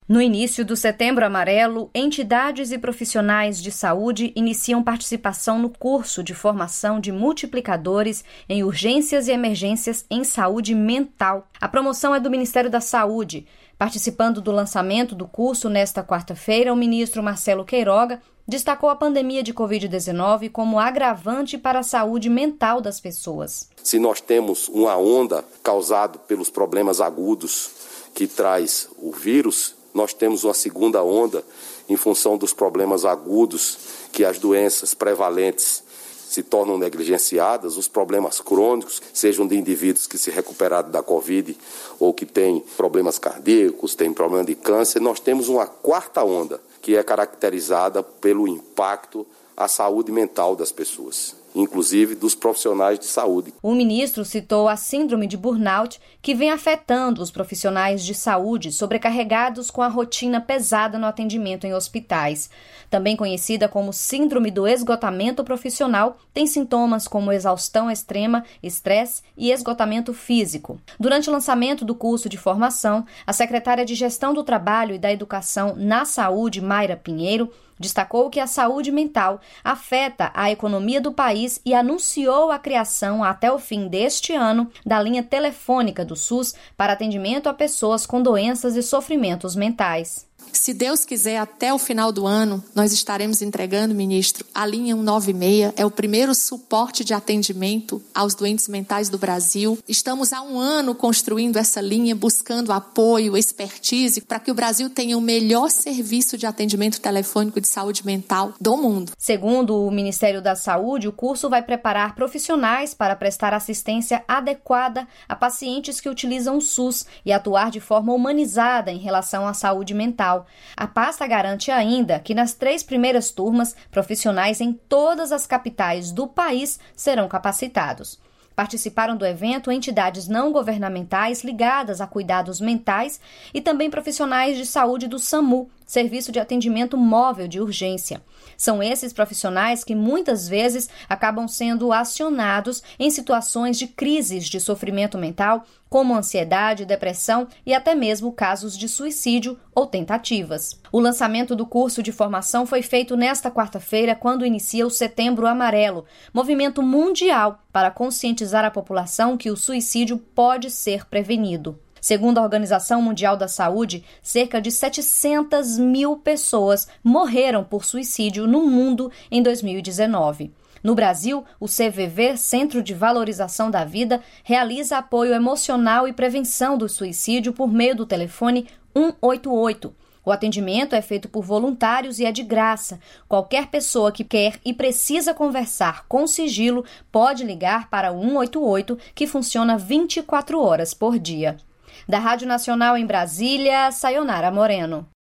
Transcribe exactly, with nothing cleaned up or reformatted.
No início do Setembro Amarelo, entidades e profissionais de saúde iniciam participação no curso de formação de multiplicadores em urgências e emergências em saúde mental. A promoção é do Ministério da Saúde. Participando do lançamento do curso nesta quarta-feira, o ministro Marcelo Queiroga destacou a pandemia de covid dezenove como agravante para a saúde mental das pessoas. Se nós temos uma onda causada pelos problemas agudos que traz o vírus, nós temos uma segunda onda em função dos problemas agudos, que as doenças prevalentes se tornam negligenciadas, os problemas crônicos, sejam de indivíduos que se recuperaram da Covid ou que têm problemas cardíacos, têm problema de câncer. Nós temos uma quarta onda, que é caracterizada pelo impacto à saúde mental das pessoas, inclusive dos profissionais de saúde. O ministro citou a síndrome de burnout, que vem afetando os profissionais de saúde sobrecarregados com a rotina pesada no atendimento em hospitais. Também conhecida como síndrome do esgotamento profissional, tem sintomas como exaustão extrema, estresse e esgotamento físico. Durante o lançamento do curso de formação, a secretária de Gestão do Trabalho e da Educação na Saúde, Mayra Pinheiro, destacou que a saúde mental afeta a economia do país e anunciou a criação, até o fim deste ano, da linha telefônica do SUS para atendimento a pessoas com doenças e sofrimentos mentais. Se Deus quiser, até o final do ano, nós estaremos entregando, ministro, a linha cento e noventa e seis, é o primeiro suporte de atendimento aos doentes mentais do Brasil. Estamos há um ano construindo essa linha, buscando apoio, expertise, para que o Brasil tenha o melhor serviço de atendimento telefônico de saúde mental do mundo. Segundo o Ministério da Saúde, o curso vai preparar profissionais para prestar assistência adequada a pacientes que utilizam o SUS e atuar de forma humanizada em relação à saúde mental. A pasta garante ainda que nas três primeiras turmas, profissionais em todas as capitais do país serão capacitados. Participaram do evento entidades não governamentais ligadas a cuidados mentais e também profissionais de saúde do SAMU, Serviço de Atendimento Móvel de Urgência. São esses profissionais que muitas vezes acabam sendo acionados em situações de crises de sofrimento mental, como ansiedade, depressão e até mesmo casos de suicídio ou tentativas. O lançamento do curso de formação foi feito nesta quarta-feira, quando inicia o Setembro Amarelo, movimento mundial para conscientizar a população que o suicídio pode ser prevenido. Segundo a Organização Mundial da Saúde, cerca de setecentas mil pessoas morreram por suicídio no mundo em dois mil e dezenove. No Brasil, o C V V, Centro de Valorização da Vida, realiza apoio emocional e prevenção do suicídio por meio do telefone um oito oito. O atendimento é feito por voluntários e é de graça. Qualquer pessoa que quer e precisa conversar com sigilo pode ligar para o um oito oito, que funciona vinte e quatro horas por dia. Da Rádio Nacional em Brasília, Sayonara Moreno.